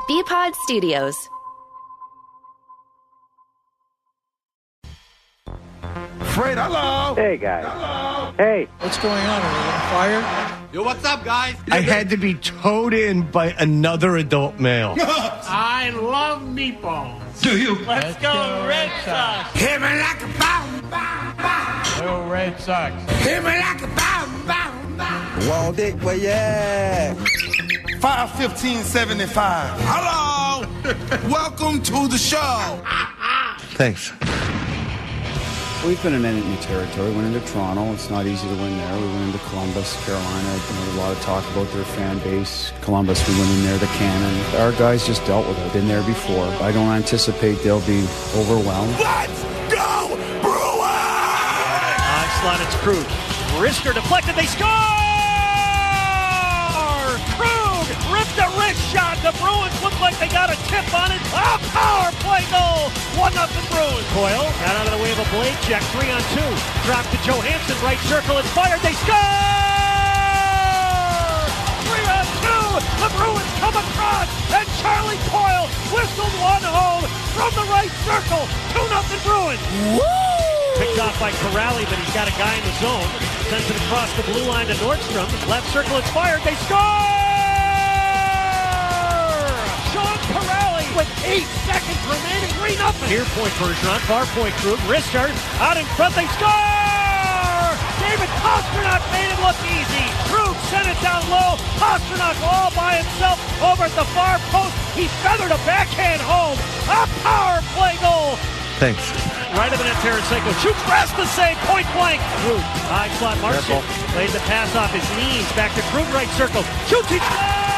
BPod Studios. Fred, hello. Hey, guys. Hello. Hey. What's going on? Are we on fire? Yo, what's up, guys? I had to be towed in by another adult male. I love meatballs. Do you? Let's go Red Sox. Hit me like a bomb, bomb, bomb. Go Red Sox. Hit me like a bomb, bomb, bomb. Wall Dick, where you at? 51575. Hello. Welcome to the show. Thanks. We've been in enemy territory. Went into Toronto. It's not easy to win there. We went into Columbus, Carolina. A lot of talk about their fan base. Columbus, we went in there, the cannon. Our guys just dealt with it. Been there before. I don't anticipate they'll be overwhelmed. Let's go, Brewers! Onslaught, it's Krug. Wrister deflected, they score! Krug ripped a wrist shot. The Bruins look like they got a tip on it. A power play goal. 1-0 Bruins. Coyle got out of the way of a blade check. 3-on-2. Drop to Johansson. Right circle. It's fired. They score! 3-on-2. The Bruins come across. And Charlie Coyle whistled one home from the right circle. 2-0 Bruins. Woo! Picked off by Corrali, but he's got a guy in the zone. Sends it across the blue line to Nordstrom. Left circle, it's fired. They score! Sean Corrali with 8 seconds remaining. 3-0. Here, point Bergeron. Far point Krug. Wrister out in front. They score! David Pastrnak made it look easy. Krug sent it down low. Pastrnak all by himself over at the far post. He feathered a backhand home. A power play goal. Thanks. Right of the net, Tarasenko shoots past the save, point blank. Krug, high slot, Marchand laid the pass off his knees, back to Krug, right circle, shoots, he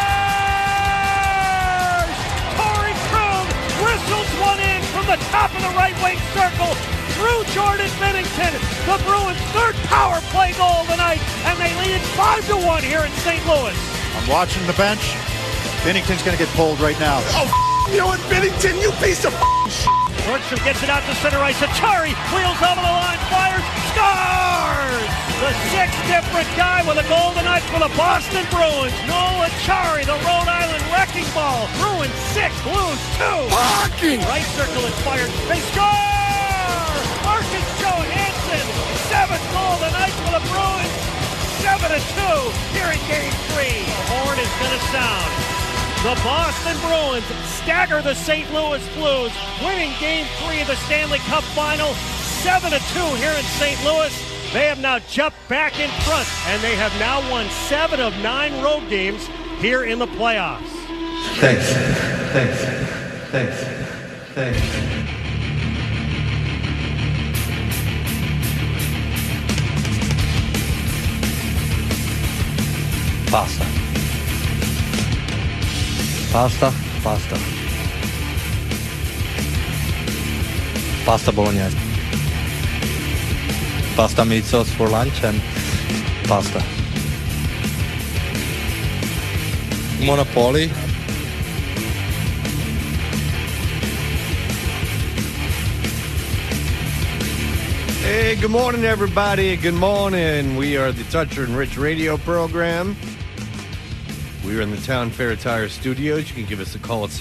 scores! Torrey Krug whistles one in from the top of the right wing circle through Jordan Binnington. The Bruins' third power play goal of the night, and they lead it 5-1 here in St. Louis. I'm watching the bench. Binnington's going to get pulled right now. Oh, you know what, Binnington, you piece of shit. Nordstrom gets it out to center ice. Achari wheels over the line, fires, scores! The sixth different guy with a goal tonight for the Boston Bruins. Noel Achari, the Rhode Island wrecking ball. Bruins 6, Blues 2. Hockey! Right circle is fired. They score! Marcus Johansson, 7th goal tonight for the Bruins. 7-2 here in Game 3. The horn is going to sound. The Boston Bruins stagger the St. Louis Blues, winning Game 3 of the Stanley Cup Final, 7-2 here in St. Louis. They have now jumped back in front, and they have now won 7 of 9 road games here in the playoffs. Thanks. Thanks. Thanks. Thanks. Pasta. Pasta, pasta. Pasta bolognese. Pasta meat sauce for lunch and pasta. Monopoly. Hey, good morning, everybody. Good morning. We are the Toucher and Rich radio program. We're in the Town Fair Tire Studios. You can give us a call at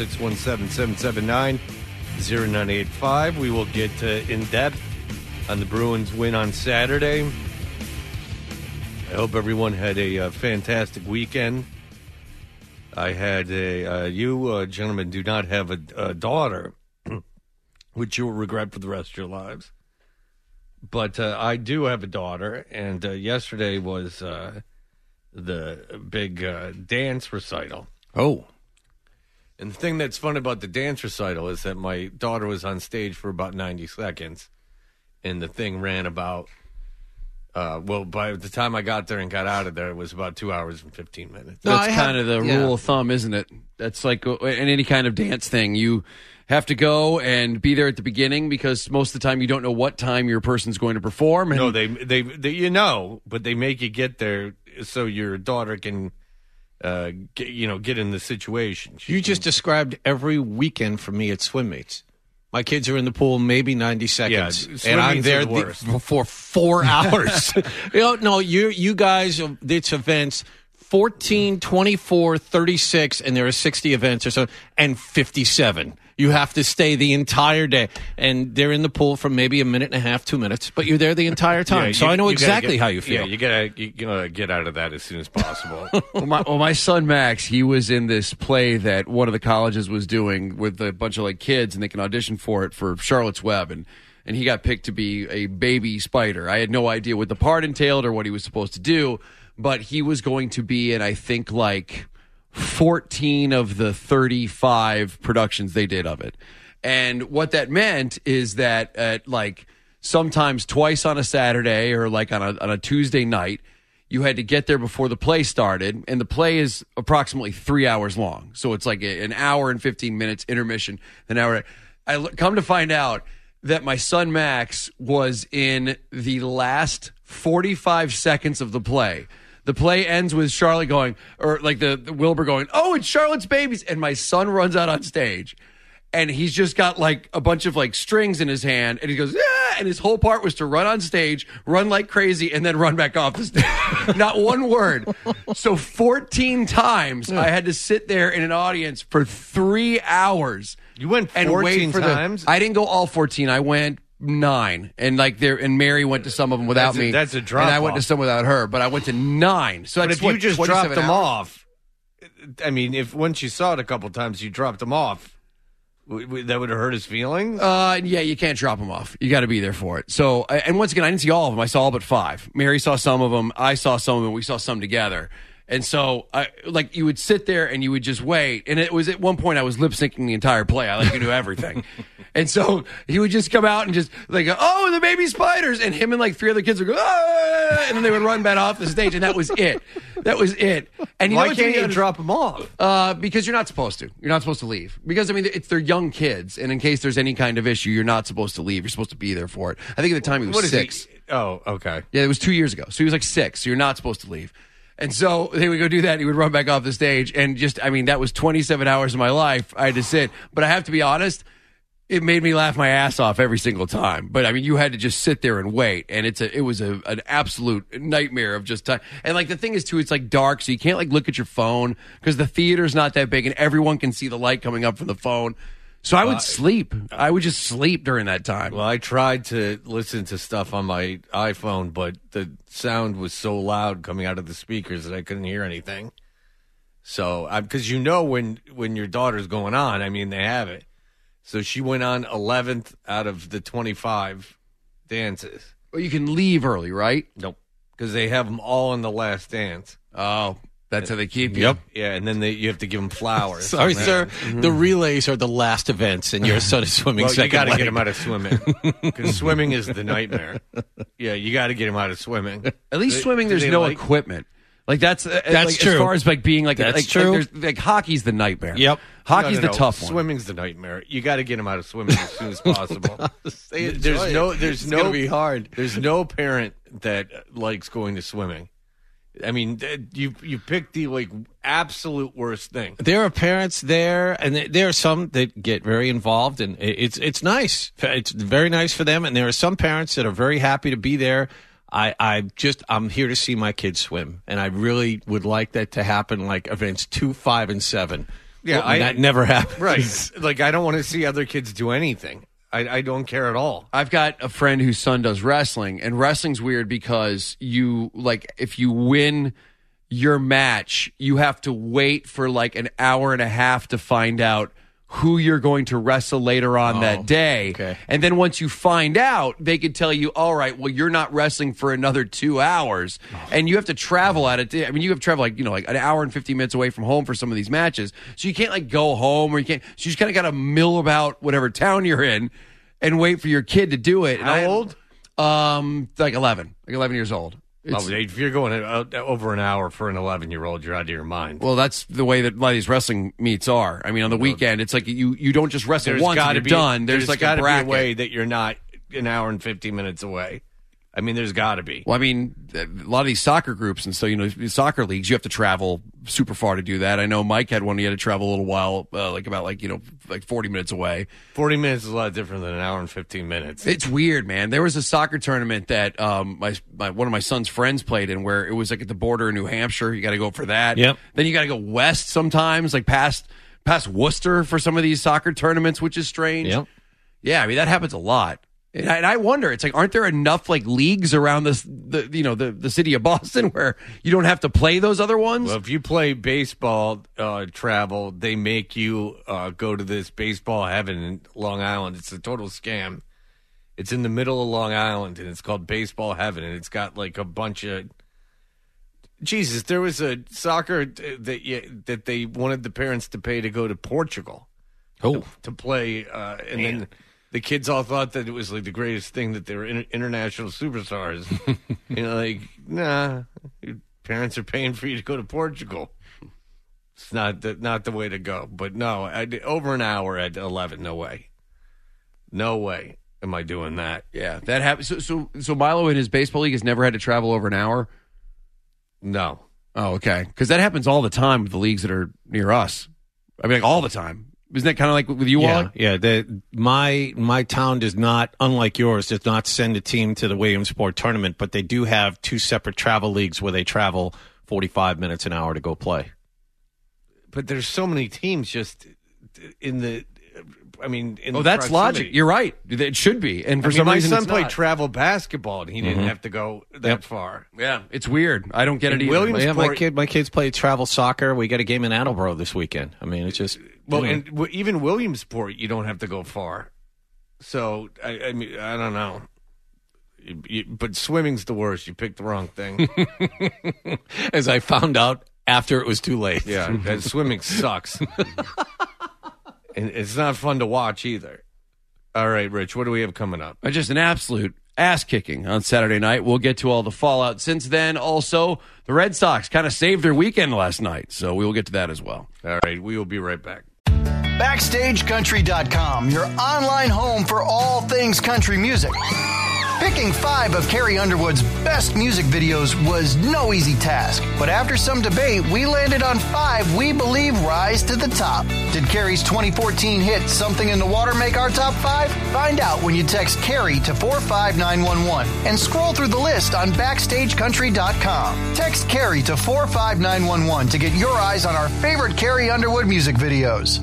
617-779-0985. We will get in-depth on the Bruins win on Saturday. I hope everyone had a fantastic weekend. I had you gentlemen do not have a daughter, which you'll regret for the rest of your lives. But I do have a daughter, and yesterday was... the big dance recital. Oh. And the thing that's fun about the dance recital is that my daughter was on stage for about 90 seconds, and the thing ran about, by the time I got there and got out of there, it was about 2 hours and 15 minutes. That's kind of the rule of thumb, isn't it? That's like in any kind of dance thing. You have to go and be there at the beginning because most of the time you don't know what time your person's going to perform. And no, they but they make you get there so your daughter can, get in the situation. You just described every weekend for me at Swim Meets. My kids are in the pool maybe 90 seconds, and I'm there for 4 hours. You guys, it's events 14, 24, 36, and there are 60 events or so, and 57. You have to stay the entire day. And they're in the pool for maybe a minute and a half, 2 minutes, but you're there the entire time. So I know exactly how you feel. Yeah, you gotta get out of that as soon as possible. My son Max, he was in this play that one of the colleges was doing with a bunch of like kids, and they can audition for it for Charlotte's Web, and he got picked to be a baby spider. I had no idea what the part entailed or what he was supposed to do, but he was going to be in, I think, like 14 of the 35 productions they did of it. And what that meant is that at like sometimes twice on a Saturday or like on a Tuesday night, you had to get there before the play started. And the play is approximately 3 hours long. So it's like an hour and 15 minutes intermission. An hour. Come to find out that my son Max was in the last 45 seconds of the play. The play ends with Charlotte going, or like the Wilbur going, "Oh, it's Charlotte's babies." And my son runs out on stage, and he's just got like a bunch of like strings in his hand, and he goes, "Ah!" And his whole part was to run on stage, run like crazy, and then run back off the stage. Not one word. So 14 times I had to sit there in an audience for 3 hours. You went 14 and wait for times? I didn't go all 14. I went 9, and like there, and Mary went to some of them without me. That's a drop. And I went to some without her, but I went to 9. So but that's if you just dropped them hours? off, I mean, if once you saw it a couple times, you dropped them off, that would have hurt his feelings. Yeah, you can't drop them off. You got to be there for it. So, and once again, I didn't see all of them. I saw all but 5. Mary saw some of them. I saw some of them. We saw some together. And so, like, you would sit there and you would just wait. And it was at one point I was lip syncing the entire play. I like to do everything. And so he would just come out and just like, "Oh, the baby spiders," and him and like 3 other kids would go, "Ah!" And then they would run back off the stage, and that was it. That was it. And why can't you drop them off? Because you're not supposed to. You're not supposed to leave. Because I mean, they're young kids, and in case there's any kind of issue, you're not supposed to leave. You're supposed to be there for it. I think at the time he was 6. Oh, okay. Yeah, it was 2 years ago. So he was like 6. So you're not supposed to leave. And so they would go do that, and he would run back off the stage. And just, I mean, that was 27 hours of my life I had to sit. But I have to be honest, it made me laugh my ass off every single time. But I mean, you had to just sit there and wait. And it was an absolute nightmare of just time. And like the thing is, too, it's like dark, so you can't like look at your phone because the theater's not that big, and everyone can see the light coming up from the phone. So I would sleep. I would just sleep during that time. Well, I tried to listen to stuff on my iPhone, but the sound was so loud coming out of the speakers that I couldn't hear anything. So, because when your daughter's going on, I mean, they have it. So she went on 11th out of the 25 dances. Well, you can leave early, right? Nope. Because they have them all in the last dance. Oh, that's how they keep you. Yep. Yeah, and then you have to give them flowers. Sorry, sir. Mm-hmm. The relays are the last events, and your son is swimming well, second. You got to leg. get him out of swimming because swimming is the nightmare. Yeah, you got to get him out of swimming. At least swimming, there's no equipment. Like that's like, true. As far as like being like that's true. Like hockey's the nightmare. Yep. Hockey's the tough one. Swimming's the nightmare. You got to get him out of swimming as soon as possible. There's gonna be hard. There's no parent that likes going to swimming. I mean, you picked the like absolute worst thing. There are parents there, and there are some that get very involved, and it's nice. It's very nice for them, and there are some parents that are very happy to be there. I'm here to see my kids swim, and I really would like that to happen, like events 2, 5, and 7. Yeah, that never happens. Right. Like I don't want to see other kids do anything. I don't care at all. I've got a friend whose son does wrestling, and wrestling's weird because you like if you win your match, you have to wait for like an hour and a half to find out who you're going to wrestle later on that day. Okay. And then once you find out, they could tell you, all right, well, you're not wrestling for another 2 hours. And you have to travel at it. I mean, you have to travel like an hour and 50 minutes away from home for some of these matches. So you can't like go home or you can't. So you just kind of got to mill about whatever town you're in and wait for your kid to do it. How old? Like 11 years old. If you're going over an hour for an 11-year-old, you're out of your mind. Well, that's the way that a lot of these wrestling meets are. I mean, on the weekend, it's like you don't just wrestle once and you're done. There's like got a bracket. to be a way that you're not an hour and 50 minutes away. I mean, there's got to be. Well, I mean, a lot of these soccer groups, and so, soccer leagues, you have to travel super far to do that. I know Mike had one, he had to travel a little while, like 40 minutes away. 40 minutes is a lot different than an hour and 15 minutes. It's weird, man. There was a soccer tournament that one of my son's friends played in where it was like at the border of New Hampshire. You got to go for that. Yep. Then you got to go west sometimes, like past Worcester for some of these soccer tournaments, which is strange. Yep. Yeah, I mean, that happens a lot. And I wonder, it's like, aren't there enough like leagues around the city of Boston where you don't have to play those other ones? Well, if you play baseball travel, they make you go to this baseball heaven in Long Island. It's a total scam. It's in the middle of Long Island, and it's called Baseball Heaven, and it's got like a bunch of... Jesus, there was a soccer that they wanted the parents to pay to go to Portugal to play, and then... The kids all thought that it was like the greatest thing, that they were international superstars. Nah, your parents are paying for you to go to Portugal. It's not the way to go. But no, over an hour at 11, no way. No way am I doing that. Yeah, that happens. So Milo in his baseball league has never had to travel over an hour? No. Oh, okay. Because that happens all the time with the leagues that are near us. I mean, like all the time. Isn't that kind of like with you, Wally? Yeah. My town does not, unlike yours, does not send a team to the Williamsport tournament, but they do have 2 separate travel leagues where they travel 45 minutes an hour to go play. But there's so many teams just in the. That's logic. You're right. It should be. And for some reason, my son played travel basketball, and he didn't have to go that far. Yeah, it's weird. I don't get it either. My kids play travel soccer. We got a game in Attleboro this weekend. I mean, it's just and even Williamsport, you don't have to go far. So I mean, I don't know. But swimming's the worst. You picked the wrong thing. As I found out after it was too late. Yeah, swimming sucks. And it's not fun to watch either. All right, Rich, what do we have coming up? Just an absolute ass-kicking on Saturday night. We'll get to all the fallout since then. Also, the Red Sox kind of saved their weekend last night, so we will get to that as well. All right, we will be right back. BackstageCountry.com, your online home for all things country music. Picking 5 of Carrie Underwood's best music videos was no easy task, but after some debate, we landed on 5 we believe rise to the top. Did Carrie's 2014 hit Something in the Water make our top 5? Find out when you text Carrie to 45911 and scroll through the list on BackstageCountry.com. Text Carrie to 45911 to get your eyes on our favorite Carrie Underwood music videos.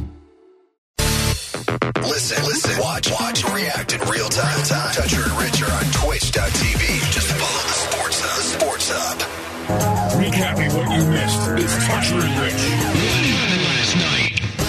Listen, watch, react in real time. Toucher and Rich are on Twitch.tv. Just follow the Sports Hub. Recapping what you missed. It's Toucher and Rich. Last night.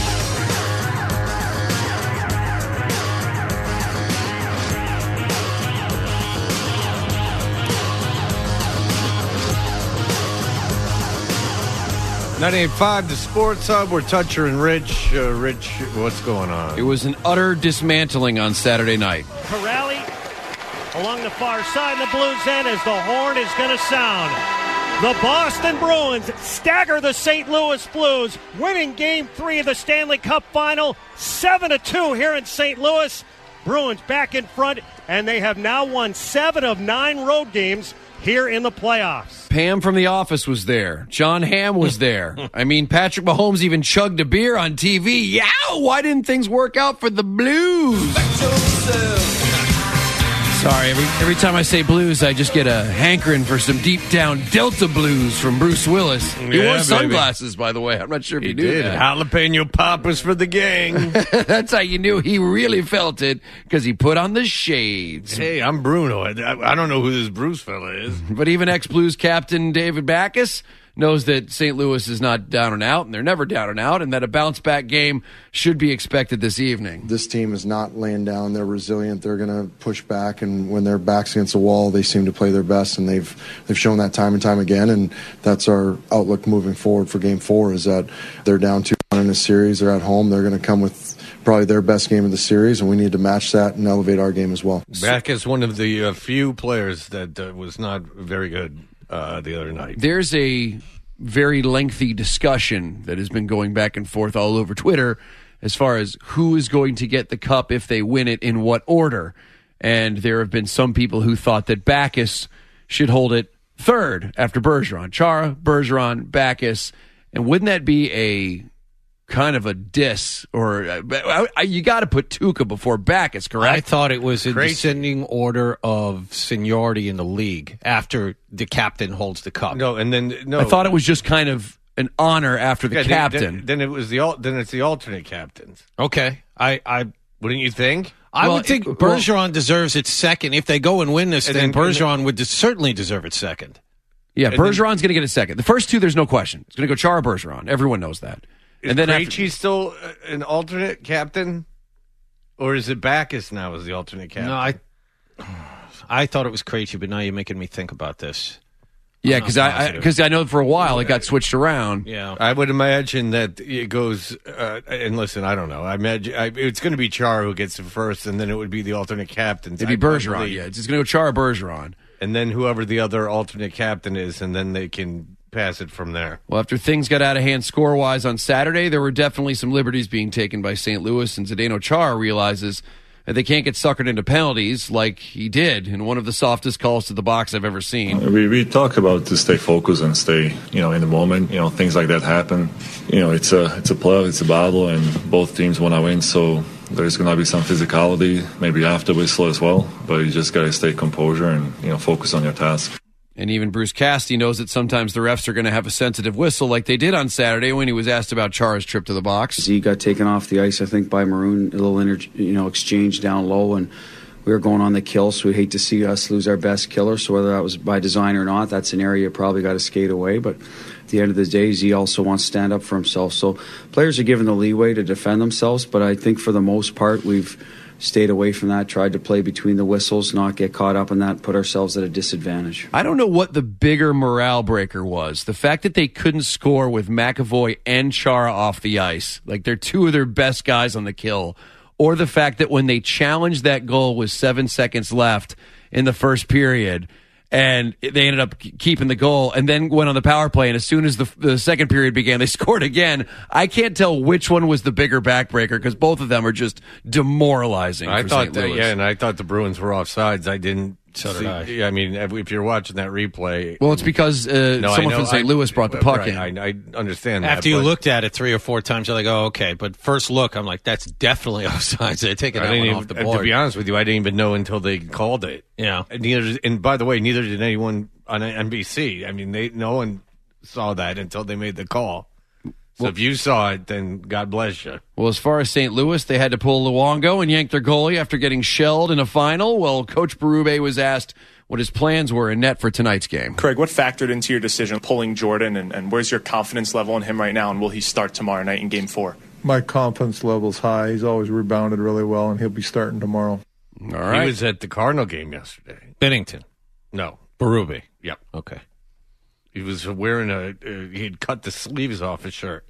.98.5, the Sports Hub. We're Toucher and Rich. Rich, what's going on? It was an utter dismantling on Saturday night. Corrali along the far side of the Blues end as the horn is going to sound. The Boston Bruins stagger the St. Louis Blues, winning Game 3 of the Stanley Cup Final, 7-2 here in St. Louis. Bruins back in front, and they have now won 7 of 9 road games here in the playoffs. Pam from The Office was there. John Hamm was there. I mean, Patrick Mahomes even chugged a beer on TV. Yeah, why didn't things work out for the Blues? Sorry, every time I say blues, I just get a hankering for some deep down Delta blues from Bruce Willis. He wore sunglasses, by the way. I'm not sure if you knew that. Jalapeno poppers for the gang. That's how you knew he really felt it, because he put on the shades. Hey, I'm Bruno. I don't know who this Bruce fella is. But even ex-Blues captain David Backus knows that St. Louis is not down and out, and they're never down and out, and that a bounce-back game should be expected this evening. This team is not laying down. They're resilient. They're going to push back, and when their back's against the wall, they seem to play their best, and they've shown that time and time again, and that's our outlook moving forward for Game 4, is that they're down 2-1 in a series. They're at home. They're going to come with probably their best game of the series, and we need to match that and elevate our game as well. Backus, one of the few players that was not very good the other night. There's a very lengthy discussion that has been going back and forth all over Twitter as far as who is going to get the cup if they win it, in what order. And there have been some people who thought that Backes should hold it third after Bergeron. Chara, Bergeron, Backes. And wouldn't that be a kind of a diss? Or you got to put Tuukka before Backes, correct? I thought it was a descending order of seniority in the league after the captain holds the cup. I thought it was just kind of an honor after the captain. Then it's the alternate captains. Okay. I wouldn't you think? I would think Bergeron deserves it second. If they go and win this, then Bergeron would certainly deserve it second. Yeah, Bergeron's going to get it second. The first two, there's no question. It's going to go Chara, Bergeron. Everyone knows that. And then Krejci still an alternate captain? Or is it Backes now as the alternate captain? No, I thought it was Krejci, but now you're making me think about this. Yeah, because I know for a while it got switched around. Yeah, I would imagine that it goes. And listen, I don't know. I imagine it's going to be Chara who gets it first, and then it would be the alternate captain. It'd be Bergeron. Yeah, it's just going to go Chara, Bergeron, and then whoever the other alternate captain is, and then they can pass it from there. Well, after things got out of hand score-wise on Saturday, there were definitely some liberties being taken by St. Louis, and Zdeno Chara realizes that they can't get suckered into penalties like he did in one of the softest calls to the box I've ever seen. We talk about to stay focused and stay, in the moment. Things like that happen. It's a playoff, it's a battle, and both teams want to win. So there's going to be some physicality, maybe after whistle as well. But you just got to stay composure and focus on your task. And even Bruce Cassidy knows that sometimes the refs are going to have a sensitive whistle like they did on Saturday when he was asked about Chara's trip to the box. He got taken off the ice, I think, by Maroon, a little exchange down low, and we were going on the kill, so we hate to see us lose our best killer. So whether that was by design or not, that's an area you probably got to skate away. But at the end of the day, Z also wants to stand up for himself. So players are given the leeway to defend themselves, but I think for the most part we've stayed away from that, tried to play between the whistles, not get caught up in that, put ourselves at a disadvantage. I don't know what the bigger morale breaker was. The fact that they couldn't score with McAvoy and Chara off the ice, like they're two of their best guys on the kill, or the fact that when they challenged that goal with 7 seconds left in the first period, and they ended up keeping the goal and then went on the power play, and as soon as the second period began, they scored again. I can't tell which one was the bigger backbreaker because both of them are just demoralizing. I thought that, and I thought the Bruins were offsides. I didn't. So did I. Yeah, I mean, if you're watching that replay, well, it's because someone from St. Louis brought the puck in. I understand that. After you looked at it 3 or 4 times, you're like, oh, okay. But first look, I'm like, that's definitely offsides. They're taking that one off the board. To be honest with you, I didn't even know until they called it. Yeah. And by the way, neither did anyone on NBC. I mean, no one saw that until they made the call. So if you saw it, then God bless you. Well, as far as St. Louis, they had to pull Luongo and yank their goalie after getting shelled in a final. Well, Coach Berube was asked what his plans were in net for tonight's game. Craig, what factored into your decision pulling Jordan, and where's your confidence level in him right now, and will he start tomorrow night in Game 4? My confidence level's high. He's always rebounded really well, and he'll be starting tomorrow. All right. He was at the Cardinal game yesterday. Bennington. No. Berube. Yep. Okay. He was wearing he'd cut the sleeves off his shirt.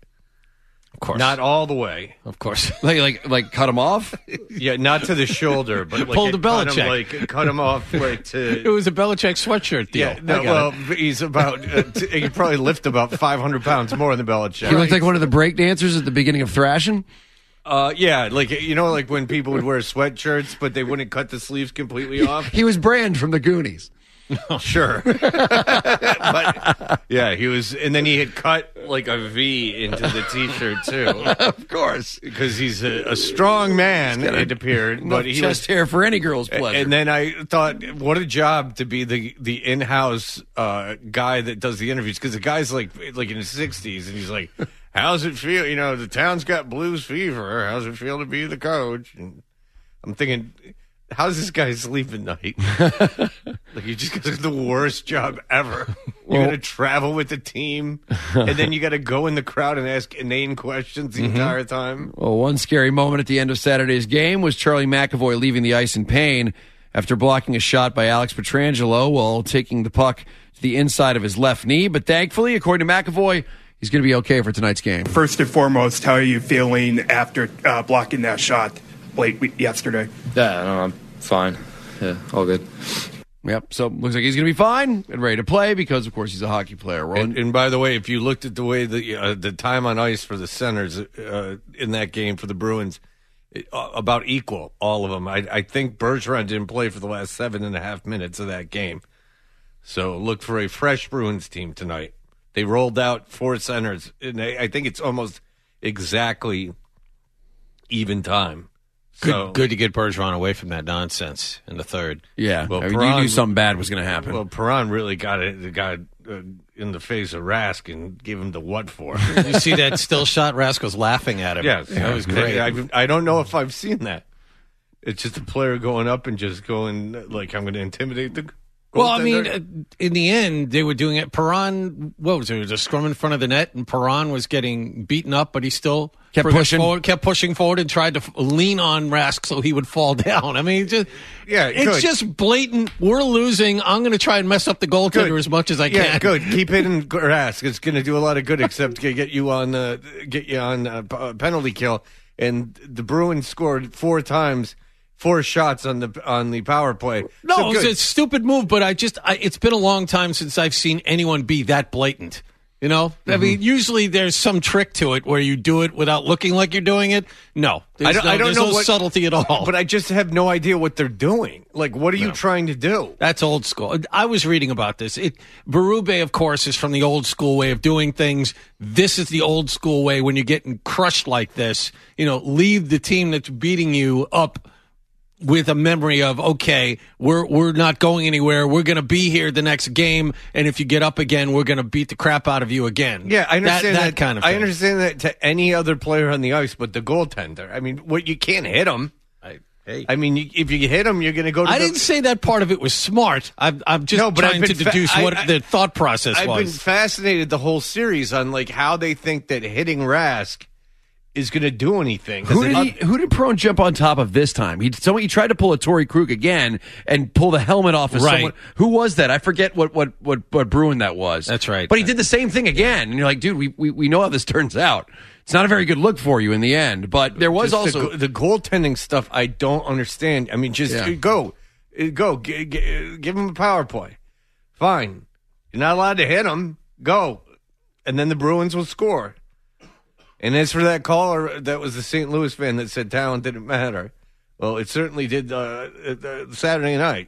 Of course. Not all the way. Of course. like cut him off? Yeah, not to the shoulder, but pulled a Belichick. Cut him off to... It was a Belichick sweatshirt deal. Yeah, no, well, he's about... he could probably lift about 500 pounds more than Belichick. He looked like one of the break dancers at the beginning of Thrashing? Yeah, like when people would wear sweatshirts, but they wouldn't cut the sleeves completely off. He was Brand from the Goonies. Sure. But, yeah, he was, and then he had cut like a V into the T-shirt, too. Of course. Because he's a strong man, it appeared. But he chest hair for any girl's pleasure. And then I thought, what a job to be the in-house guy that does the interviews, because the guy's like in his 60s, and he's like, how's it feel? The town's got blues fever. How's it feel to be the coach? And I'm thinking, how's this guy sleep at night? You just got the worst job ever. You got to travel with the team, and then you got to go in the crowd and ask inane questions the entire time. Well, one scary moment at the end of Saturday's game was Charlie McAvoy leaving the ice in pain after blocking a shot by Alex Pietrangelo while taking the puck to the inside of his left knee. But thankfully, according to McAvoy, he's going to be okay for tonight's game. First and foremost, how are you feeling after blocking that shot late yesterday? Yeah, no, I'm fine. Yeah, all good. Yep, so looks like he's going to be fine and ready to play because, of course, he's a hockey player. And by the way, if you looked at the way the time on ice for the centers in that game for the Bruins, about equal, all of them. I think Bergeron didn't play for the last 7.5 minutes of that game. So look for a fresh Bruins team tonight. They rolled out 4 centers, and I think it's almost exactly even time. Good to get Bergeron away from that nonsense in the third. Yeah, Well, I mean, you knew something bad was going to happen. Well, Perron really got in the face of Rask and gave him the what for. You see that still shot? Rask was laughing at him. Yes, that was great. I don't know if I've seen that. It's just a player going up and just going like, I'm going to intimidate the. Well, I mean, in the end, they were doing it. Perron, what was it? It was a scrum in front of the net, and Perron was getting beaten up, but he still kept pushing forward, and tried to lean on Rask so he would fall down. I mean, it's just blatant. We're losing. I'm going to try and mess up the goaltender as much as I can. Yeah, good. Keep hitting Rask. It's going to do a lot of good, except to get you on penalty kill. And the Bruins scored 4 times. 4 shots on the power play. No, so it's a stupid move, but it's been a long time since I've seen anyone be that blatant. You know? Mm-hmm. I mean, usually there's some trick to it where you do it without looking like you're doing it. No. I don't know what subtlety at all. But I just have no idea what they're doing. Like, what are you trying to do? That's old school. I was reading about this. Berube, of course, is from the old school way of doing things. This is the old school way when you're getting crushed like this. You know, leave the team that's beating you up with a memory of, okay, we're not going anywhere. We're going to be here the next game, and if you get up again, we're going to beat the crap out of you again. Yeah, I understand that kind of thing. I understand that to any other player on the ice, but the goaltender. I mean, you can't hit him. I mean, if you hit him, you're going to go to I didn't say that part of it was smart. I'm just trying to deduce what the thought process was. I've been fascinated the whole series on like how they think that hitting Rask is going to do anything. Who did Perron jump on top of this time? He tried to pull a Torrey Krug again and pull the helmet off of someone. Who was that? I forget what Bruin that was. That's right. But he did the same thing again, and you're like, dude, we know how this turns out. It's not a very good look for you in the end. But there was also the goaltending stuff. I don't understand. I mean, go, give him a power play. Fine, you're not allowed to hit him. Go, and then the Bruins will score. And as for that caller, that was the St. Louis fan that said talent didn't matter. Well, it certainly did Saturday night.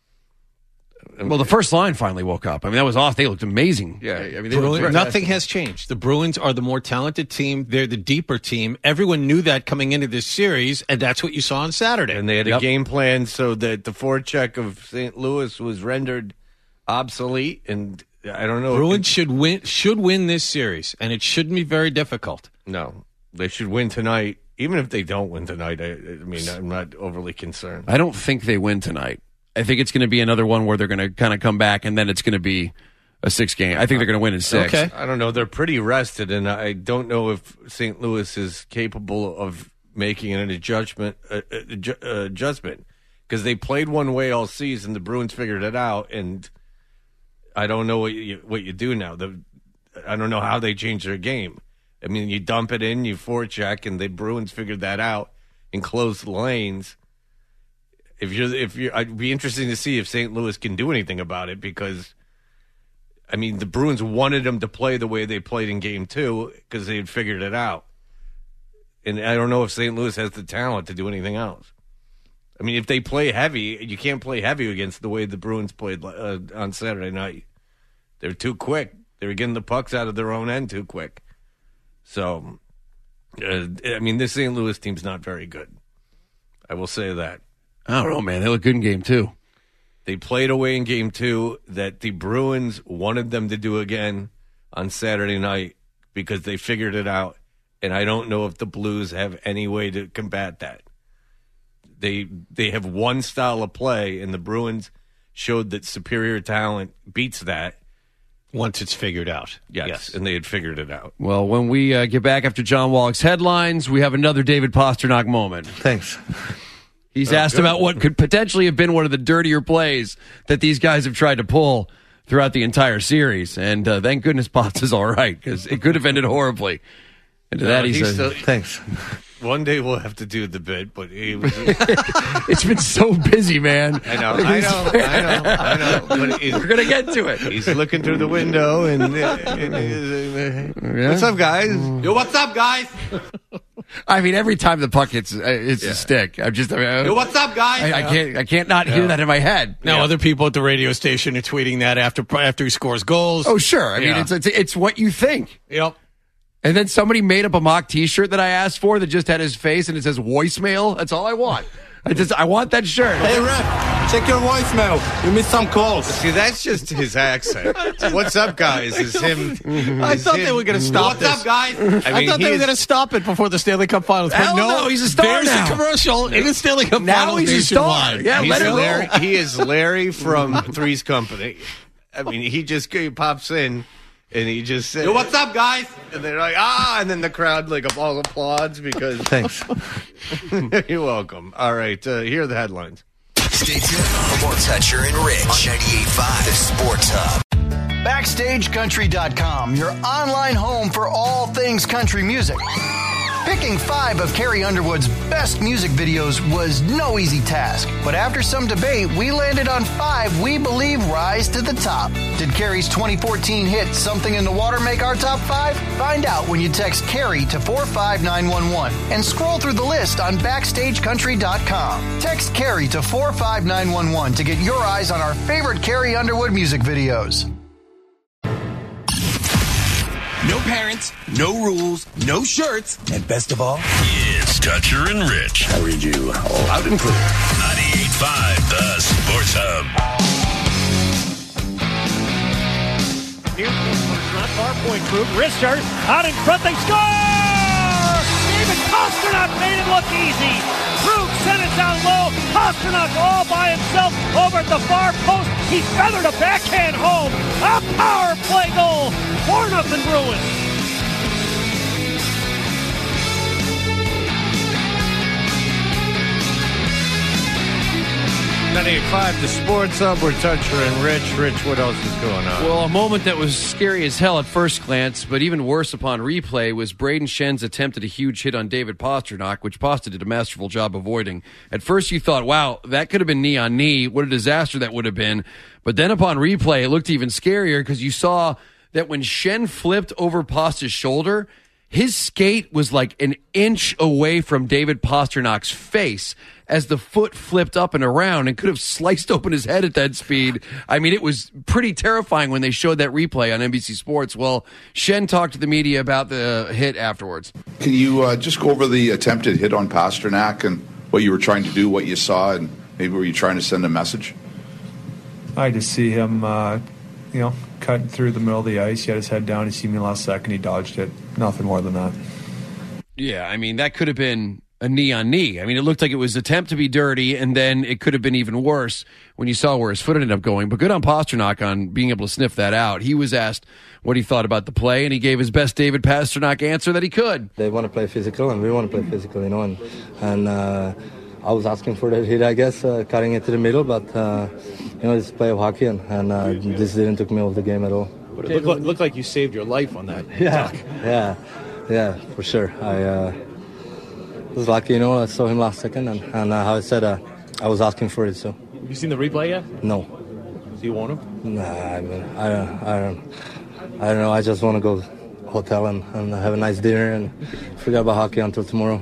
Well, the first line finally woke up. I mean, that was off. They looked amazing. Yeah, I mean, nothing has changed. The Bruins are the more talented team. They're the deeper team. Everyone knew that coming into this series, and that's what you saw on Saturday. And they had a game plan so that the forecheck of St. Louis was rendered obsolete. And I don't know. Bruins should win this series, and it shouldn't be very difficult. No, they should win tonight. Even if they don't win tonight, I mean, I'm not overly concerned. I don't think they win tonight. I think it's going to be another one where they're going to kind of come back, and then it's going to be a 6 game. I think they're going to win in 6. Okay. I don't know. They're pretty rested, and I don't know if St. Louis is capable of making an adjustment because they played one way all season. The Bruins figured it out, and I don't know what you do now. I don't know how they change their game. I mean, you dump it in, you forecheck, and the Bruins figured that out and closed the lanes. I'd be interesting to see if St. Louis can do anything about it because, I mean, the Bruins wanted them to play the way they played in Game 2 because they had figured it out. And I don't know if St. Louis has the talent to do anything else. I mean, if they play heavy, you can't play heavy against the way the Bruins played on Saturday night. They're too quick. They were getting the pucks out of their own end too quick. So, I mean, this St. Louis team's not very good. I will say that. I don't know, man. They look good in Game 2. They played away in Game 2 that the Bruins wanted them to do again on Saturday night because they figured it out. And I don't know if the Blues have any way to combat that. They have one style of play, and the Bruins showed that superior talent beats that. Once it's figured out. Yes, and they had figured it out. Well, when we get back after John Wallach's headlines, we have another David Pasternak moment. Thanks. He's asked about what could potentially have been one of the dirtier plays that these guys have tried to pull throughout the entire series. And thank goodness Potts is all right, because it could have ended horribly. And to that he said, thanks. One day we'll have to do the bit, but he was... It's been so busy, man. I know. But we're going to get to it. He's looking through the window and what's up, guys? Yo, what's up, guys? I mean, every time the puck hits a stick, I'm just. Hey, what's up, guys? I can't not hear that in my head. Now, other people at the radio station are tweeting that after he scores goals. Oh, sure. I mean, it's what you think. Yep. And then somebody made up a mock T-shirt that I asked for that just had his face and it says voicemail. That's all I want. I want that shirt. Hey, Rep, check your voicemail. You missed some calls. See, that's just his accent. What's up, guys? Is him. I thought they were going to stop What's up, guys? I thought they were going to stop it before the Stanley Cup Finals. Hell no, he's a star there's now. a commercial in the Stanley Cup Now Finals. he's a star. nationwide. Yeah, let it roll. He is Larry from Three's Company. I mean, he pops in. And he just said, Yo, what's up, guys? And they're like, and then the crowd all applauds because. Thanks. You're welcome. All right, here are the headlines. Stay tuned for more Toucher and Rich on 98.5 The Sports Hub. BackstageCountry.com, your online home for all things country music. Picking 5 of Carrie Underwood's best music videos was no easy task, but after some debate, we landed on 5 we believe rise to the top. Did Carrie's 2014 hit Something in the Water make our top 5? Find out when you text Carrie to 45911 and scroll through the list on BackstageCountry.com. Text Carrie to 45911 to get your eyes on our favorite Carrie Underwood music videos. No parents, no rules, no shirts, and best of all, it's Toucher and Rich. I read you loud and clear. 98.5 The Sports Hub. Here's not far point Krug. Richard out in front. They score! David Pastrnak made it look easy. Krug sent it down low. Pastrnak all by himself over at the far post. He feathered a backhand home. A power play goal. 4-0 Bruins. 98.5 The Sports Hub. We're Toucher and Rich. Rich, what else is going on? Well, a moment that was scary as hell at first glance, but even worse upon replay, was Braden Schen's attempt at a huge hit on David Pastrnak, which Pasta did a masterful job avoiding. At first you thought, wow, that could have been knee on knee. What a disaster that would have been. But then upon replay, it looked even scarier because you saw that when Schenn flipped over Pasta's shoulder, his skate was like an inch away from David Pasternak's face as the foot flipped up and around and could have sliced open his head at that speed. I mean, it was pretty terrifying when they showed that replay on NBC Sports. Well, Schenn talked to the media about the hit afterwards. Can you just go over the attempted hit on Pastrnak and what you were trying to do, what you saw, and maybe were you trying to send a message? I just see him, cutting through the middle of the ice. He had his head down. He seen me last second. He dodged it. Nothing more than that. Yeah, I mean, that could have been a knee on knee. I mean, it looked like it was an attempt to be dirty, and then it could have been even worse when you saw where his foot ended up going. But good on Pastrnak on being able to sniff that out. He was asked what he thought about the play, and he gave his best David Pastrnak answer that he could. They want to play physical, and we want to play physical, and I was asking for that hit, I guess, cutting it to the middle, but, it's play of hockey, and this didn't take me off the game at all. But it looked like you saved your life on that. Yeah, for sure. I was lucky, I saw him last second, and how I said, I was asking for it, so. Have you seen the replay yet? No. Do you want him? Nah, I don't know. I just want to go hotel and have a nice dinner and forget about hockey until tomorrow.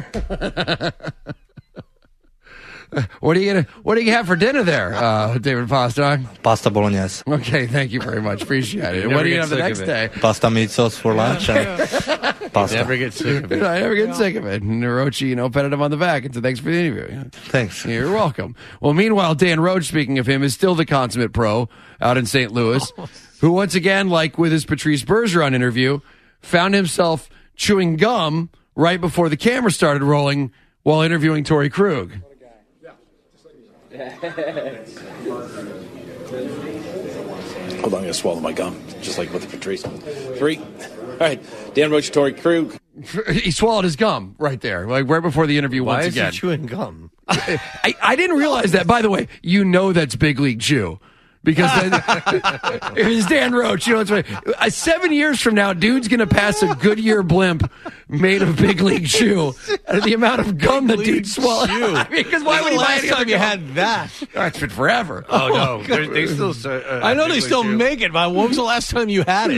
What are you gonna have for dinner there, David Pastrnak? Pasta bolognese. Okay, thank you very much. Appreciate it. What do you have the next day? Pasta meat sauce for lunch and pasta. Never get sick of it. I never get sick of it. And Rochi, patted him on the back and said, thanks for the interview. Thanks. You're welcome. Well, meanwhile, Dan Roach, speaking of him, is still the consummate pro out in St. Louis, who once again, like with his Patrice Bergeron interview, found himself chewing gum right before the camera started rolling while interviewing Torrey Krug. Hold on, I'm going to swallow my gum, just like with the Patrice. 3. All right, Dan Roach, Torrey Krug. He swallowed his gum right there, like right before the interview. Why once is again. he chewing gum? I didn't realize that. By the way, that's Big League Chew. Because it was Dan Roach. It's right. 7 years from now, dude's going to pass a Goodyear blimp made of Big League Chew. The amount of gum the dude swallowed. Because why would he buy any other time you gum? had that? It's been forever. Oh, no. They still I know they still make it, but when was the last time you had it?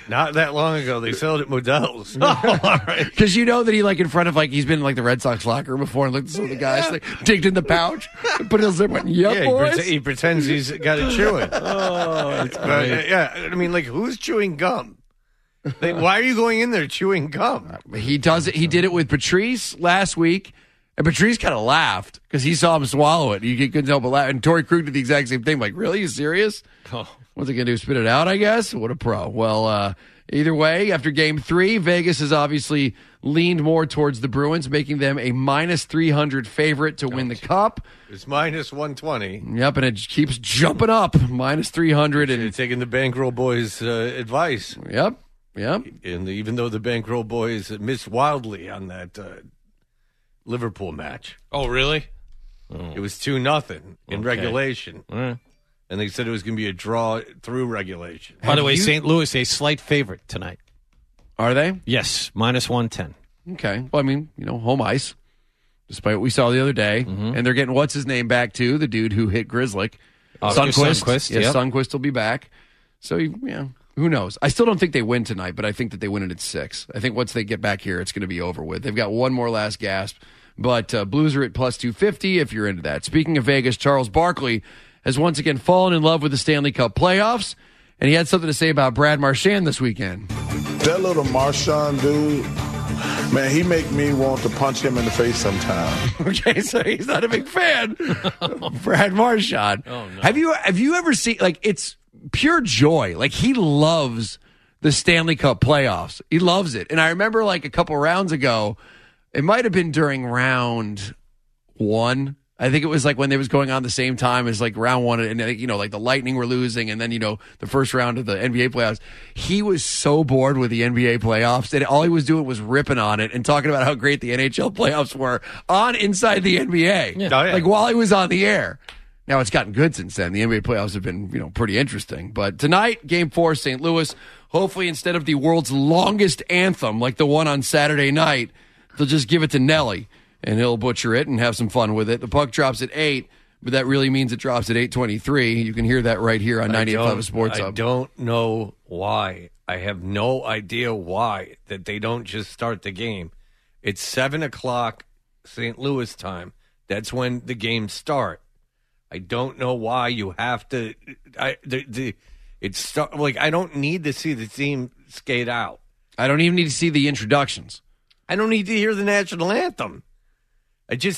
Not that long ago, they sold at Modell's. Because you know that he in front of he's been in the Red Sox locker before and looked at some of the guys digged in the pouch, put his zip on. Yep, boys. He pretends he's got it chewing. That's great. I mean, who's chewing gum? Why are you going in there chewing gum? He does it. He did it with Patrice last week, and Patrice kind of laughed because he saw him swallow it. You couldn't help but laugh. And Torrey Krug did the exact same thing. Really? You serious? Oh. What's he going to do? Spit it out, I guess? What a pro. Well, either way, after Game 3, Vegas has obviously leaned more towards the Bruins, making them a minus 300 favorite to win the Cup. It's minus 120. Yep, and it keeps jumping up. Minus 300. And taking the Bankroll Boys' advice. Yep. And even though the Bankroll Boys missed wildly on that Liverpool match. Oh, really? It was 2-0 in regulation. And they said it was going to be a draw through regulation. By the way, St. Louis, a slight favorite tonight. Are they? Yes, minus 110. Okay. Well, I mean, home ice, despite what we saw the other day. And they're getting what's his name back, too, the dude who hit Grzelcyk. Sundqvist. Yes, Sundqvist will be back. So, who knows? I still don't think they win tonight, but I think that they win it at 6. I think once they get back here, it's going to be over with. They've got one more last gasp. But Blues are at plus 250 if you're into that. Speaking of Vegas, Charles Barkley has once again fallen in love with the Stanley Cup playoffs, and he had something to say about Brad Marchand this weekend. That little Marchand dude, man, he make me want to punch him in the face sometime. Okay, so he's not a big fan of Brad Marchand. Oh, no. Have you ever seen, it's pure joy. He loves the Stanley Cup playoffs. He loves it. And I remember, a couple rounds ago, it might have been during round 1. I think it was when they was going on the same time as round 1, and the Lightning were losing, and then the first round of the NBA playoffs. He was so bored with the NBA playoffs that all he was doing was ripping on it and talking about how great the NHL playoffs were on Inside the NBA. Yeah. Oh, yeah. While he was on the air. Now it's gotten good since then. The NBA playoffs have been pretty interesting. But tonight, Game 4, St. Louis. Hopefully, instead of the world's longest anthem like the one on Saturday night, they'll just give it to Nelly. And he'll butcher it and have some fun with it. The puck drops at 8, but that really means it drops at 8:23. You can hear that right here on 98.5 Sports Hub. I don't know why. I have no idea why that they don't just start the game. It's 7 o'clock St. Louis time. That's when the games start. I don't know why you have to. I don't need to see the team skate out. I don't even need to see the introductions. I don't need to hear the national anthem. I just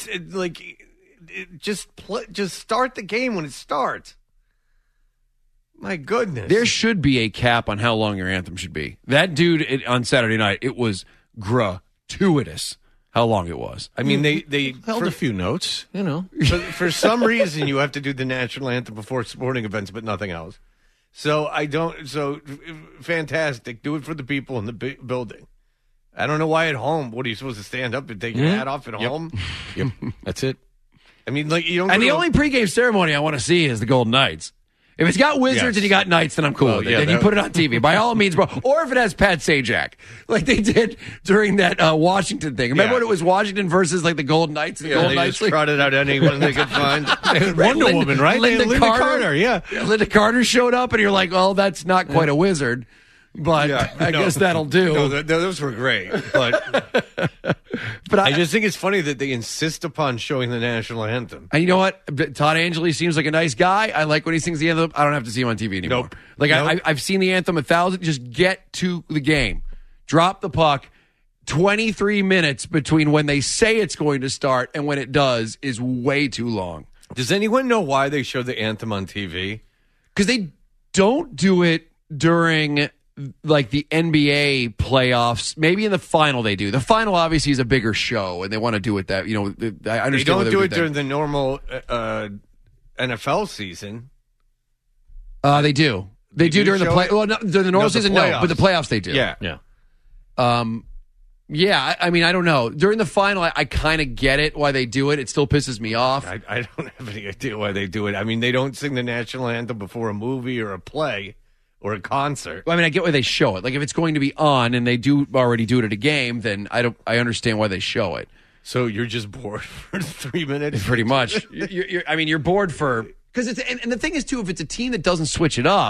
start the game when it starts. My goodness. There should be a cap on how long your anthem should be. That dude on Saturday night, it was gratuitous how long it was. I mean, they held a few notes, For some reason, you have to do the national anthem before sporting events, but nothing else. So fantastic. Do it for the people in the building. I don't know why at home. What are you supposed to stand up and take your hat off at home? Yep, that's it. I mean, you don't. And the only pregame ceremony I want to see is the Golden Knights. If it's got Wizards and you got Knights, then I'm cool with it. Then you put it on TV. By all means, bro. Or if it has Pat Sajak, like they did during that Washington thing. Remember when it was Washington versus the Golden Knights? And the Golden Knights just trotted out anyone they could find. Wonder Woman, right? Linda Carter, yeah. Linda Carter showed up, and you're like, oh, that's not quite a wizard. But I guess that'll do. No, those were great. But I just think it's funny that they insist upon showing the national anthem. And you know what? Todd Angeli seems like a nice guy. I like when he sings the anthem. I don't have to see him on TV anymore. Nope. I've seen the anthem 1,000. Just get to the game. Drop the puck. 23 minutes between when they say it's going to start and when it does is way too long. Does anyone know why they show the anthem on TV? Because they don't do it during the NBA playoffs. Maybe in the final they do. The final obviously is a bigger show, and they want to do it that, I understand. They don't do it during the normal NFL season. They do. They do during the play. Well, no, during the normal season, no, but the playoffs they do. Yeah. Yeah, I mean, I don't know. During the final, I kind of get it why they do it. It still pisses me off. I don't have any idea why they do it. I mean, they don't sing the national anthem before a movie or a play or a concert. Well, I mean, I get why they show it. Like, if it's going to be on and they do already do it at a game, then I understand why they show it. So you're just bored for 3 minutes? Pretty much. You're bored for... Because and the thing is, too, if it's a team that doesn't switch it up,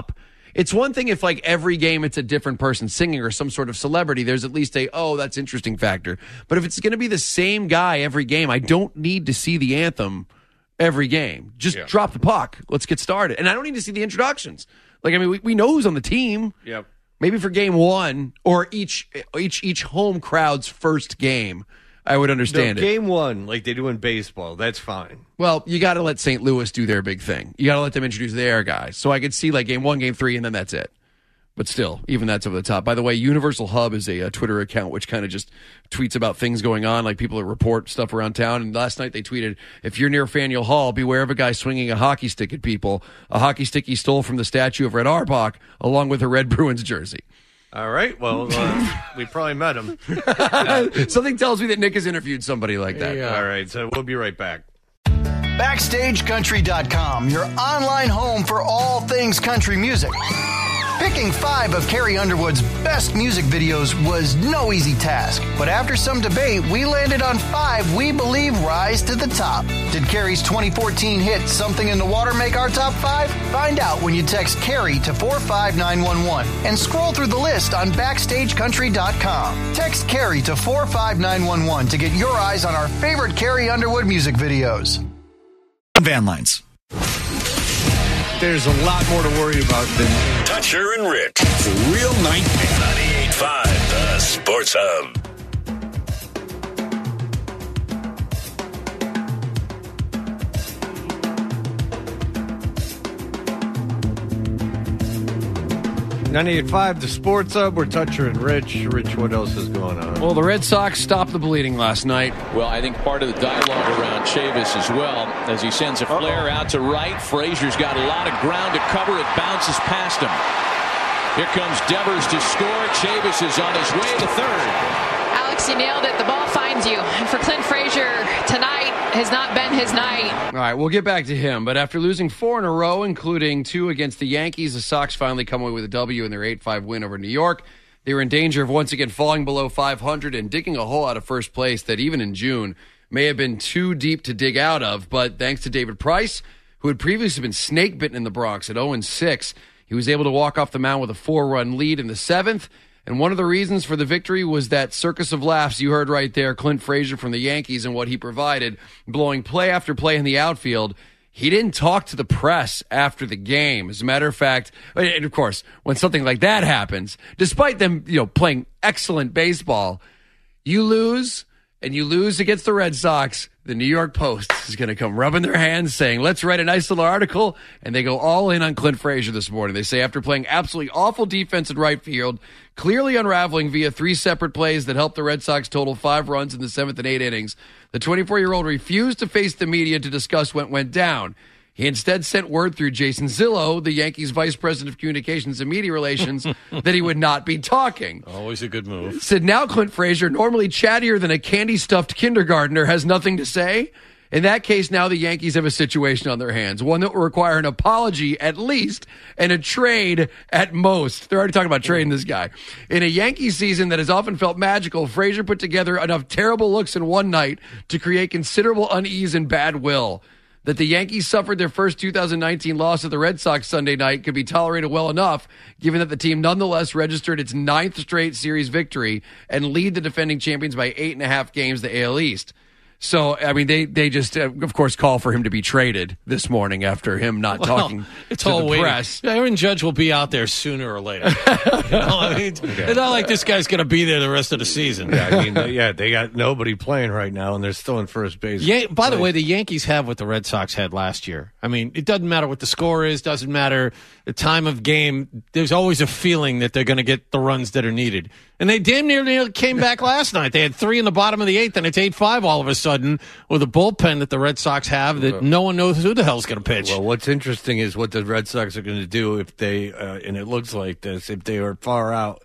It's one thing if, like, every game it's a different person singing or some sort of celebrity. There's at least that's interesting factor. But if it's going to be the same guy every game, I don't need to see the anthem every game. Just drop the puck. Let's get started. And I don't need to see the introductions. Like, I mean, we know who's on the team. Yep. Maybe for game one or each home crowd's first game, I would understand it. Game one, like they do in baseball, that's fine. Well, you got to let St. Louis do their big thing. You got to let them introduce their guys. So I could see like game 1, game 3, and then that's it. But still, even that's over the top. By the way, Universal Hub is a Twitter account which kind of just tweets about things going on, like people that report stuff around town. And last night they tweeted, if you're near Faneuil Hall, beware of a guy swinging a hockey stick at people. A hockey stick he stole from the statue of Red Auerbach, along with a Red Bruins jersey. All right. Well, we probably met him. Something tells me that Nick has interviewed somebody like that. All right. So we'll be right back. BackstageCountry.com, your online home for all things country music. Picking 5 of Carrie Underwood's best music videos was no easy task, but after some debate, we landed on 5 we believe rise to the top. Did Carrie's 2014 hit Something in the Water make our top 5? Find out when you text Carrie to 45911 and scroll through the list on BackstageCountry.com. Text Carrie to 45911 to get your eyes on our favorite Carrie Underwood music videos. Van Lines. There's a lot more to worry about than Toucher and Rich. It's a real nightmare. 98.5, the Sports Hub. .98.5, the Sports Hub. We're Toucher and Rich. Rich, what else is going on? Well, the Red Sox stopped the bleeding last night. Well, I think part of the dialogue around Chavis as well, as he sends a flare out to right. Frazier's got a lot of ground to cover. It bounces past him. Here comes Devers to score. Chavis is on his way to third. Alex, you nailed it. The ball finds you. And for Clint Frazier, tonight has not been his night. All right, we'll get back to him. But after losing 4 in a row, including 2 against the Yankees, the Sox finally come away with a W in their 8-5 win over New York. They were in danger of once again falling below 500 and digging a hole out of first place that even in June may have been too deep to dig out of. But thanks to David Price, who had previously been snake-bitten in the Bronx at 0-6, he was able to walk off the mound with a 4-run lead in the 7th. And one of the reasons for the victory was that circus of laughs you heard right there, Clint Frazier from the Yankees and what he provided, blowing play after play in the outfield. He didn't talk to the press after the game. As a matter of fact, and of course, when something like that happens, despite them, playing excellent baseball, you lose against the Red Sox. The New York Post is going to come rubbing their hands saying, let's write a nice little article. And they go all in on Clint Frazier this morning. They say after playing absolutely awful defense in right field, clearly unraveling via 3 separate plays that helped the Red Sox total 5 runs in the 7th and 8th innings, the 24-year-old refused to face the media to discuss what went down. He instead sent word through Jason Zillow, the Yankees vice president of communications and media relations, that he would not be talking. Always a good move. Said now Clint Frazier, normally chattier than a candy-stuffed kindergartner, has nothing to say. In that case, now the Yankees have a situation on their hands, one that will require an apology at least and a trade at most. They're already talking about trading this guy. In a Yankee season that has often felt magical, Frazier put together enough terrible looks in one night to create considerable unease and bad will. That the Yankees suffered their first 2019 loss at the Red Sox Sunday night could be tolerated well enough, given that the team nonetheless registered its 9th straight series victory and lead the defending champions by 8.5 games the AL East. So, I mean, they just, of course, call for him to be traded this morning after him not talking it's to all the press. Aaron Judge will be out there sooner or later. It's not like this guy's going to be there the rest of the season. Yeah, I mean, they got nobody playing right now, and they're still in first base. Yeah. By the way, the Yankees have what the Red Sox had last year. I mean, it doesn't matter what the score is, doesn't matter the time of game. There's always a feeling that they're going to get the runs that are needed. And they damn near came back last night. They had 3 in the bottom of the 8th, and it's 8-5 all of a sudden with a bullpen that the Red Sox have that no one knows who the hell's going to pitch. Well, what's interesting is what the Red Sox are going to do if they, and it looks like this, if they are far out.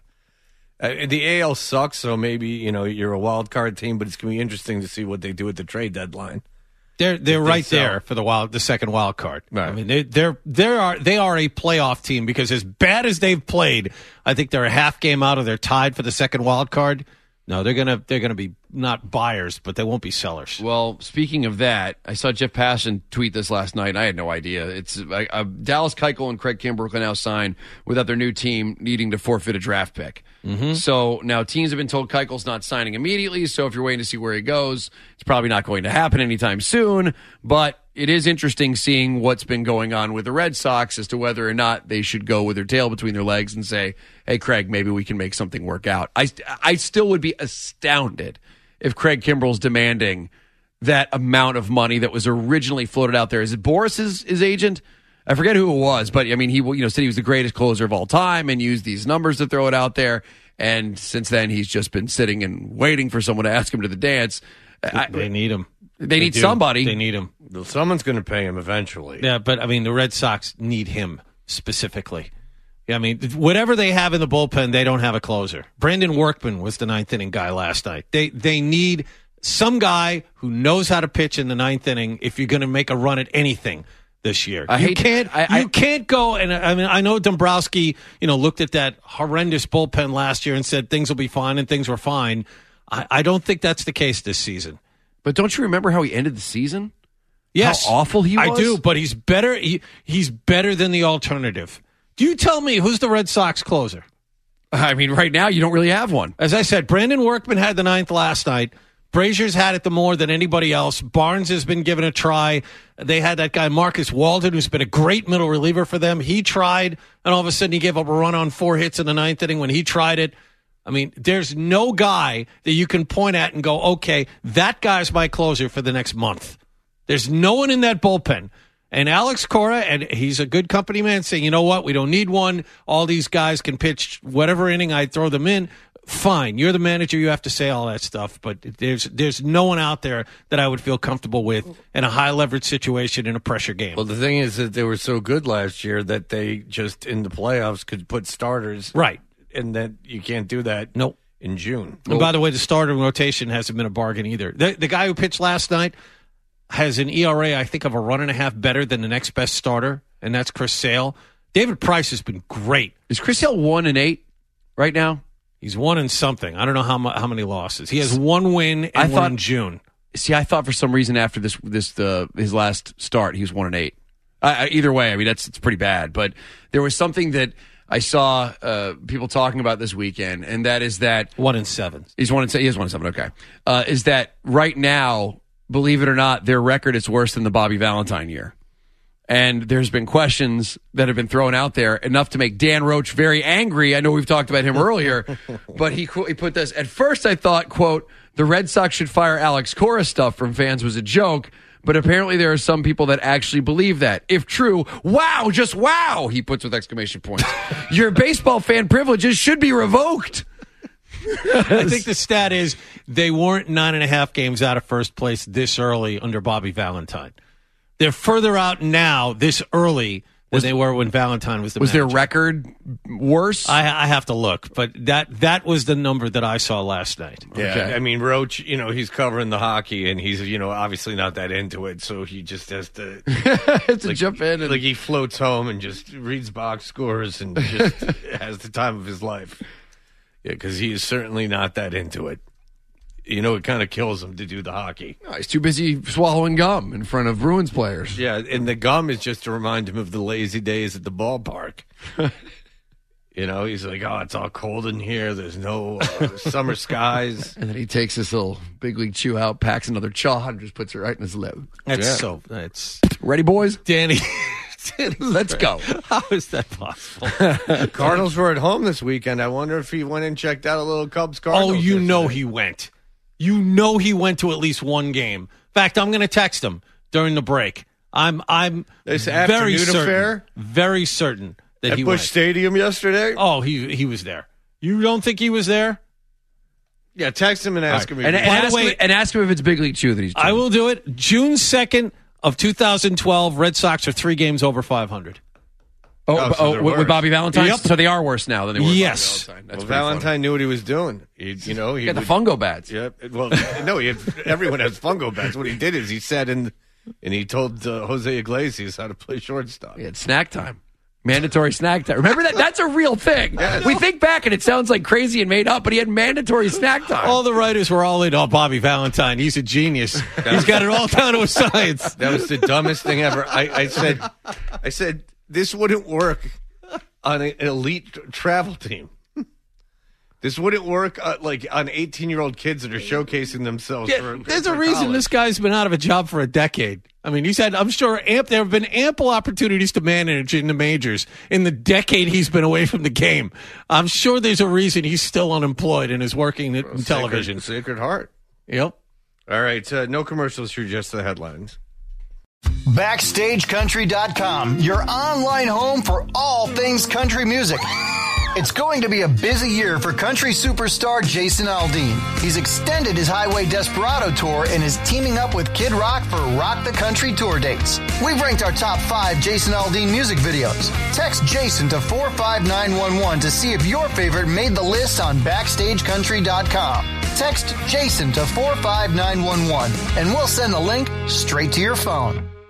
The AL sucks, so maybe, you're a wild card team, but it's going to be interesting to see what they do at the trade deadline. They're right there for the second wild card. Right. I mean, they are a playoff team because as bad as they've played, I think they're a half game out of. They're tied for the second wild card. No, they're gonna be not buyers, but they won't be sellers. Well, speaking of that, I saw Jeff Passan tweet this last night, and I had no idea. It's Dallas Keuchel and Craig Kimbrell can now sign without their new team needing to forfeit a draft pick. Mm-hmm. So now teams have been told Keuchel's not signing immediately, so if you're waiting to see where he goes, it's probably not going to happen anytime soon, but it is interesting seeing what's been going on with the Red Sox as to whether or not they should go with their tail between their legs and say, hey, Craig, maybe we can make something work out. I still would be astounded if Craig Kimbrell's demanding that amount of money that was originally floated out there. Is it Boris, his agent? I forget who it was, but I mean, he said he was the greatest closer of all time and used these numbers to throw it out there. And since then, he's just been sitting and waiting for someone to ask him to the dance. They need him. They need somebody. They need him. Someone's going to pay him eventually. Yeah, but I mean, the Red Sox need him specifically. Yeah, I mean, whatever they have in the bullpen, they don't have a closer. Brandon Workman was the ninth inning guy last night. They need some guy who knows how to pitch in the ninth inning if you're going to make a run at anything this year. You can't go, and I mean, I know Dombrowski, looked at that horrendous bullpen last year and said things will be fine, and things were fine. I don't think that's the case this season. But don't you remember how he ended the season? Yes. How awful he was? I do, but he's better. He's better than the alternative. Do you tell me who's the Red Sox closer? I mean, right now, you don't really have one. As I said, Brandon Workman had the ninth last night. Brazier's had it the more than anybody else. Barnes has been given a try. They had that guy, Marcus Walden, who's been a great middle reliever for them. He tried, and all of a sudden he gave up a run on 4 hits in the ninth inning when he tried it. I mean, there's no guy that you can point at and go, okay, that guy's my closer for the next month. There's no one in that bullpen. And Alex Cora, and he's a good company man, saying, you know what, we don't need one. All these guys can pitch whatever inning I throw them in. Fine, you're the manager, you have to say all that stuff. But there's no one out there that I would feel comfortable with in a high-leverage situation in a pressure game. Well, the thing is that they were so good last year that they just, in the playoffs, could put starters. Right. And then you can't do that in June. And by the way, the starter rotation hasn't been a bargain either. The guy who pitched last night has an ERA, I think, of a 1.5 better than the next best starter, and that's Chris Sale. David Price has been great. Is Chris Sale 1-8 right now? He's 1 and something. I don't know how many losses. He has 1 win and one in June. See, I thought for some reason after his last start, he was 1-8. Either way, I mean, it's pretty bad. But there was something that I saw people talking about this weekend, and that is that 1-7. He is 1-7. Okay, is that right now? Believe it or not, their record is worse than the Bobby Valentine year. And there's been questions that have been thrown out there, enough to make Dan Roach very angry. I know we've talked about him earlier, but he put this. At first, I thought, quote, the Red Sox should fire Alex Cora stuff from fans was a joke, but apparently there are some people that actually believe that. If true, wow, just wow, he puts with exclamation points. Your baseball fan privileges should be revoked. I think the stat is they weren't 9.5 games out of first place this early under Bobby Valentine. They're further out now this early than they were when Valentine was the manager. Was their record worse? I have to look, but that was the number that I saw last night. Yeah, Okay. I mean, Roach, he's covering the hockey, and he's, obviously not that into it, so he just has to, jump in. And he floats home and just reads box scores and just has the time of his life. Yeah, because he is certainly not that into it. It kind of kills him to do the hockey. No, he's too busy swallowing gum in front of Bruins players. Yeah, and the gum is just to remind him of the lazy days at the ballpark. He's like, oh, it's all cold in here. There's no summer skies. And then he takes this little Big League Chew out, packs another chaw, and just puts it right in his lip. That's ready, boys? Danny. Let's go. How is that possible? Cardinals were at home this weekend. I wonder if he went and checked out a little Cubs-Cardinals. Oh, he went. He went to at least one game. In fact, I'm going to text him during the break. I'm this very afternoon certain, affair? very certain that at he Busch went. Stadium yesterday? Oh, he was there. You don't think he was there? Yeah, text him and ask him. And ask him if it's Big League Chew that he's doing. I will do it. June 2nd of 2012, Red Sox are 3 games over 500. With Bobby Valentine? Yep. So they are worse now than they were with Yes. Bobby Valentine. That's Valentine knew what he was doing. He got the fungo bats. Yeah. Well, no, everyone has fungo bats. What he did is he sat in and he told Jose Iglesias how to play shortstop. He had snack time. Mandatory snack time. Remember that? That's a real thing. Yes. We think back and it sounds like crazy and made up, but he had mandatory snack time. All the writers were all in on Bobby Valentine. He's a genius. He's got it all down to a science. That was the dumbest thing ever. I said, this wouldn't work on an elite travel team. This wouldn't work like on 18-year-old kids that are showcasing themselves. There's a reason this guy's been out of a job for a decade. I mean, he's had, I'm sure, there have been ample opportunities to manage in the majors in the decade he's been away from the game. I'm sure there's a reason he's still unemployed and is working in television. Sacred Heart. Yep. All right, no commercials here, just the headlines. BackstageCountry.com, your online home for all things country music. It's going to be a busy year for country superstar Jason Aldean. He's extended his Highway Desperado tour and is teaming up with Kid Rock for Rock the Country tour dates. We've ranked our top 5 Jason Aldean music videos. Text Jason to 45911 to see if your favorite made the list on BackstageCountry.com. Text Jason to 45911 and we'll send the link straight to your phone.